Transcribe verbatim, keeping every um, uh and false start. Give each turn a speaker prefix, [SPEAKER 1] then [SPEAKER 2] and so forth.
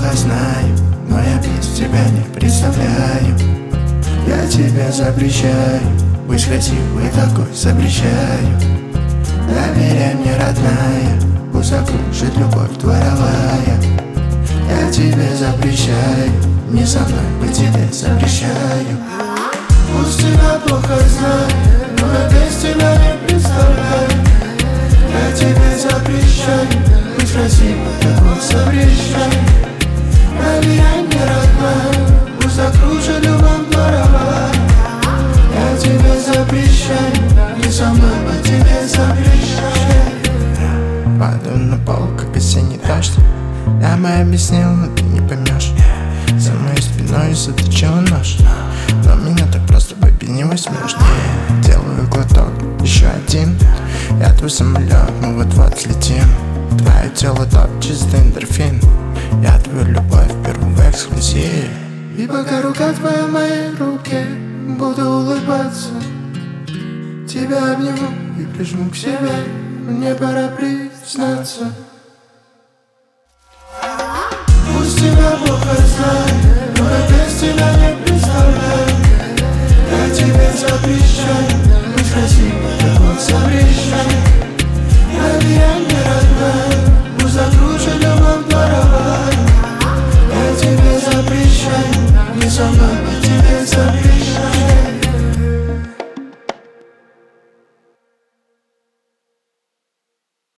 [SPEAKER 1] плохо знаю, но я без тебя не представляю. Я тебе запрещаю быть красивой такой, запрещаю. Доверяй мне, родная, пусть окружит любовь дворовая. Я тебе запрещаю, не со мной быть тебе запрещаю. Пусть тебя плохо знаю, но я без тебя не представляю. Я тебе запрещаю быть красивой такой, запрещаю. Доверяй мне, родная, пусть окружит любовь дворовая. Я тебе запрещаю, не со мной быть тебе запрещаю. Падаю на пол, как осенний дождь. Я бы объяснил, но ты не поймешь. За моей спиной заточила нож, но меня так просто побить не возьмешь. Делаю глоток, еще один. Я твой самолет, мы вот-вот взлетим. Твое тело топ, чистый эндорфин. Я твою любовь беру в эксклюзив. И пока рука твоя в моей руке, буду улыбаться. Тебя обниму и прижму к себе. Мне пора признаться. Пусть тебя плохо знаю,